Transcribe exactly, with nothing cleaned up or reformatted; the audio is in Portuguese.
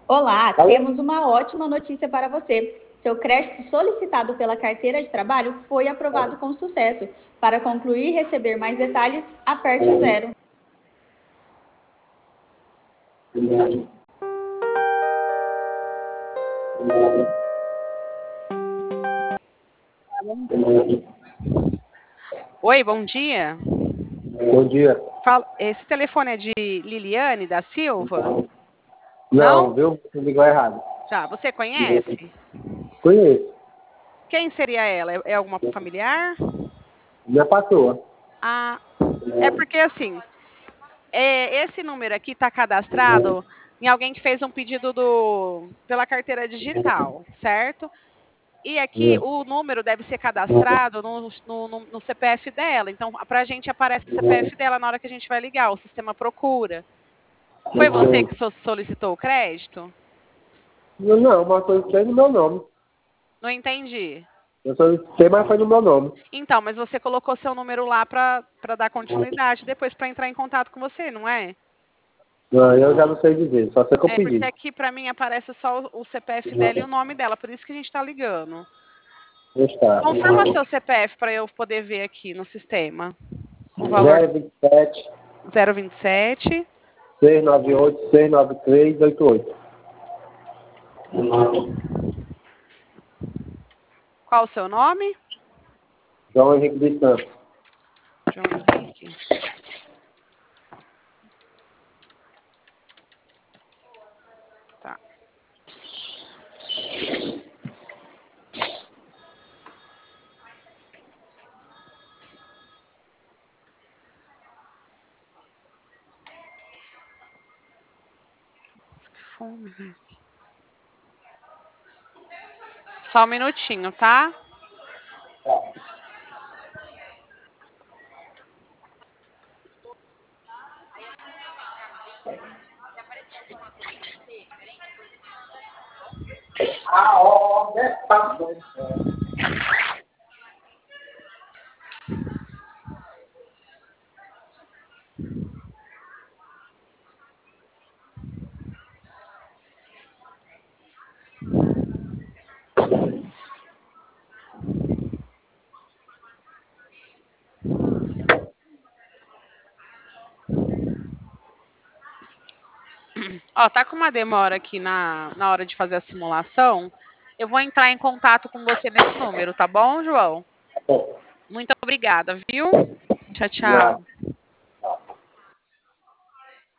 Olá, Alô? temos uma ótima notícia para você. Seu crédito solicitado pela carteira de trabalho foi aprovado com sucesso. Para concluir e receber mais detalhes, aperte o zero. Oi, bom dia. Bom dia. Fala- Esse telefone é de Liliane da Silva? Não, Não? viu? Você ligou errado. Já, você conhece? Conheço. Quem seria ela? É é alguma familiar? Minha patroa. Ah, é porque assim, é, esse número aqui está cadastrado em alguém que fez um pedido do, pela carteira digital, certo? E aqui Hum. o número deve ser cadastrado no, no, no- no C P F dela. Então, para a gente aparece o C P F dela na hora que a gente vai ligar, o sistema procura. Foi você que so- solicitou o crédito? Não, não, mas solicitei no meu nome. Não entendi. Eu solicitei, mas foi no meu nome. Então, mas você colocou seu número lá para dar continuidade depois para entrar em contato com você, não é? Não, eu já não sei dizer, só sei que eu É porque pedi. aqui para mim aparece só o o C P F dela e o nome dela, por isso que a gente está ligando. Está. Confirma seu C P F para eu poder ver aqui no sistema. O valor zero vinte e sete, zero vinte e sete. seiscentos e noventa e oito, seiscentos e noventa e três, oitenta e oito. Qual o seu nome? João Henrique de Santos. João Henrique. Tá. Que fome, velho. Só um minutinho, tá? Ah, ó, tá bom. Ó, tá com uma demora aqui na, na hora de fazer a simulação. Eu vou entrar em contato com você nesse número, tá bom, João? Muito obrigada, viu? Tchau, Nada. tchau.